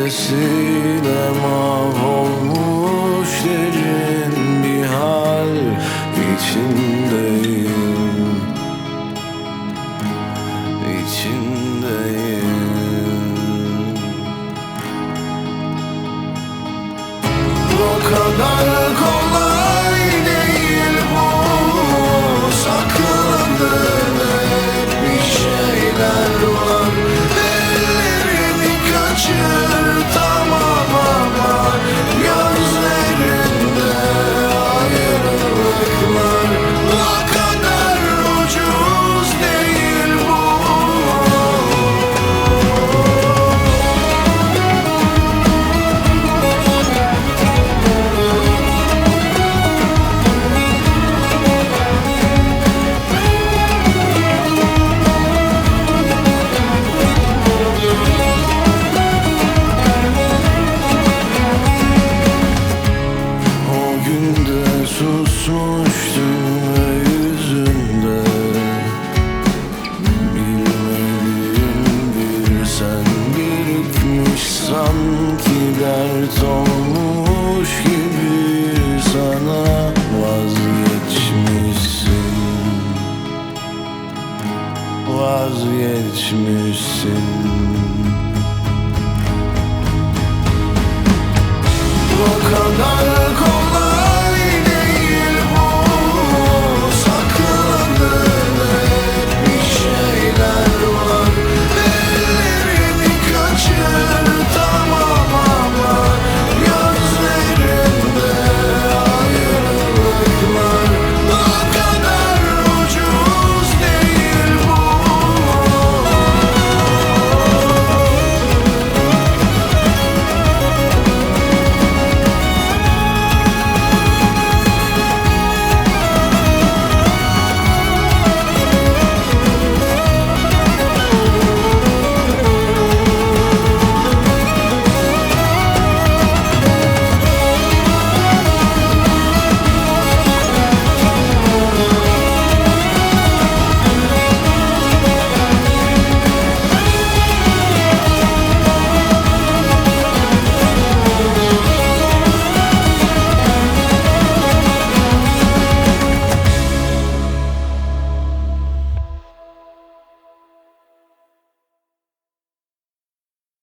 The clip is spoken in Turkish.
gölgesine mahvolmuş derin bir hal içindeyim, içindeyim. O kadar kolay değil bu, sakladığın hep bir şeyler var. Ellerini kaçır tamam ama gözlerinde ayrılıklar. O kadar ucuz değil bu. Susmuştum ve yüzünde bilmediğim bir sen birikmiş, sanki dert olmuş gibi sana vazgeçmişsin, vazgeçmişsin.